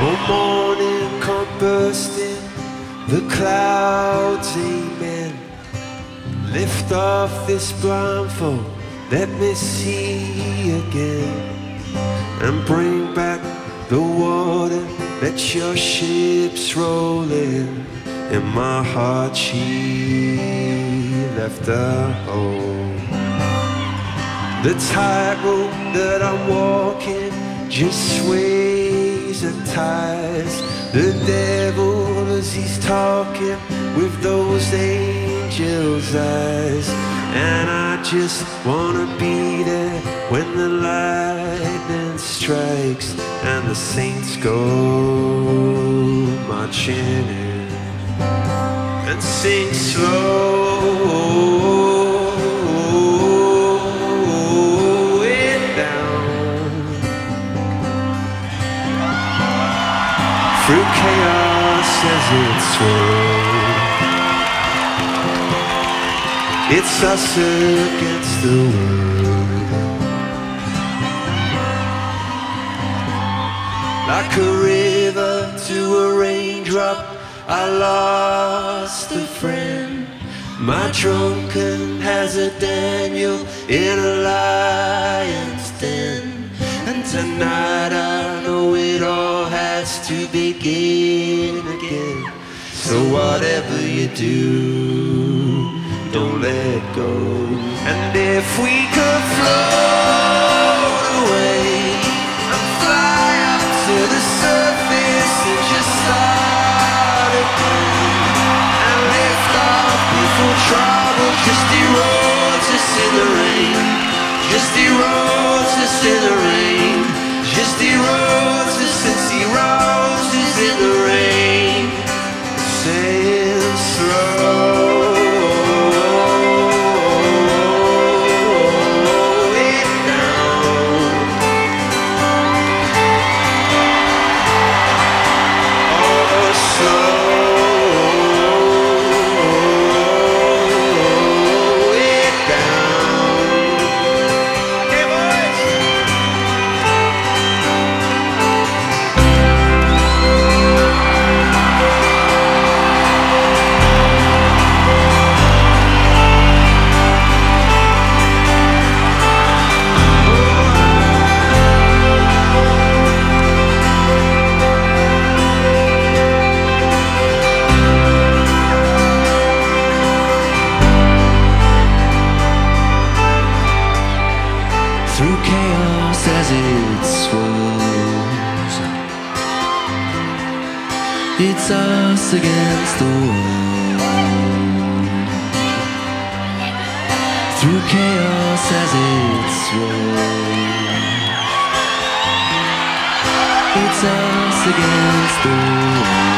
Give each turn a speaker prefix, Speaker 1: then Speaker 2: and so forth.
Speaker 1: Oh, morning come bursting, the clouds, amen. Lift off this blindfold, let me see again. And bring back the water, let your ships roll in. In my heart she left a hole. The tightrope that I'm walking just sways and ties. The devil as he's talking with those angels' eyes. And I just wanna be there when the lightning strikes and the saints go marching in. And sing slow it down through chaos as it swirls. It's us against the world. Like a river to a raindrop, I lost a friend. My drunken has a Daniel in a lion's den. And tonight I know it all has to begin again. So whatever you do, don't let go. And if we could float away and fly up to the surface and just start again, and lift off before trouble just erodes us in the rain, just erodes us in the rain, just erodes us in the rain. Saying slow it down. Oh, slow it down. Okay, boys. Through chaos as it swirls, it's us against the world. Through chaos as it swirls, it's us against the world.